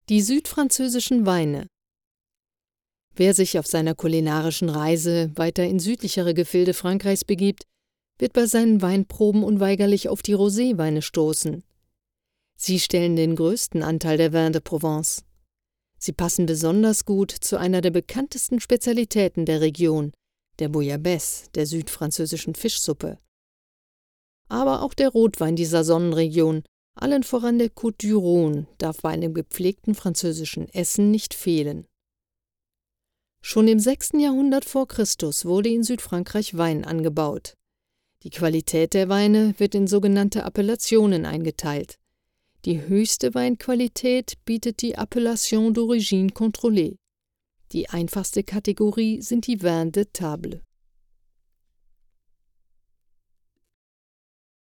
Die südfranzösischen Weine. Wer sich auf seiner kulinarischen Reise weiter in südlichere Gefilde Frankreichs begibt, wird bei seinen Weinproben unweigerlich auf die Roséweine stoßen. Sie stellen den größten Anteil der Vins de Provence. Sie passen besonders gut zu einer der bekanntesten Spezialitäten der Region, der Bouillabaisse, der südfranzösischen Fischsuppe. Aber auch der Rotwein dieser Sonnenregion, allen voran der Côte du Rhône, darf bei einem gepflegten französischen Essen nicht fehlen. Schon im 6. Jahrhundert vor Christus wurde in Südfrankreich Wein angebaut. Die Qualität der Weine wird in sogenannte Appellationen eingeteilt. Die höchste Weinqualität bietet die Appellation d'origine contrôlée. Die einfachste Kategorie sind die Vins de table.